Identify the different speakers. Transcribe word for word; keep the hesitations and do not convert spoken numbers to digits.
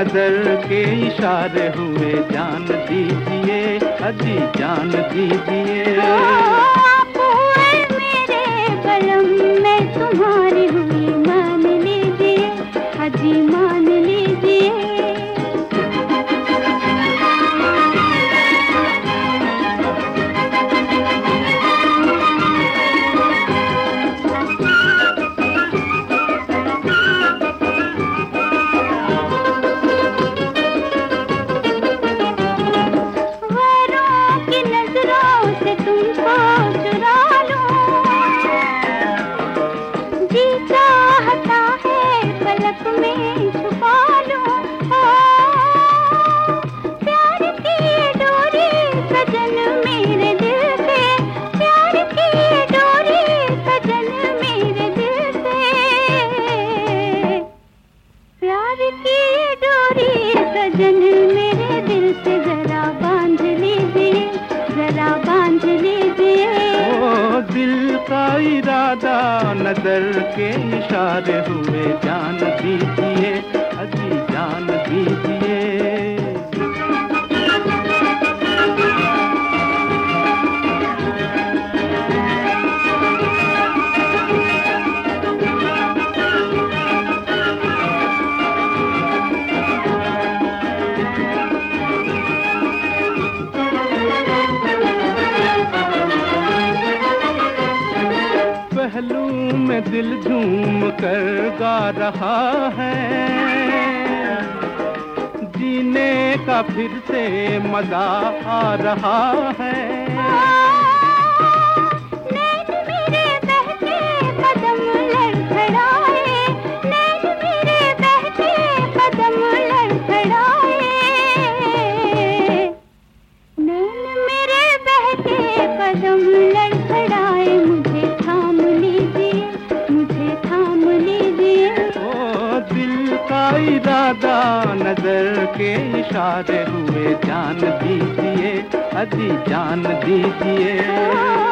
Speaker 1: नजर के इशारे हुए, जान दीजिए अजी जान दीजिए।
Speaker 2: आप हुए मेरे बलम, मैं तुम्हारी हुई, मान लीजिए अजी मान लीजिए। सजन मेरे दिल से जरा बांध लीजिए, जरा बांध लीजिए।
Speaker 1: ओ दिल का इरादा नजर के इशारे हुए, जान दीजिए अजी जान दीजिए। पहलू में दिल झूम कर गा रहा है, जीने का फिर से मजा आ रहा है।
Speaker 2: नैन मेरे बहके कदम लड़खड़ाए, नैन मेरे बहके कदम लड़खड़ाए, नैन मेरे बहके कदम लड़खड़ाए। मुझे थाम लीजिए, मुझे थाम लीजिए।
Speaker 1: ओ दिल का इरादा नजर के इशारे हुए, जान दीजिए अजी जान दीजिए।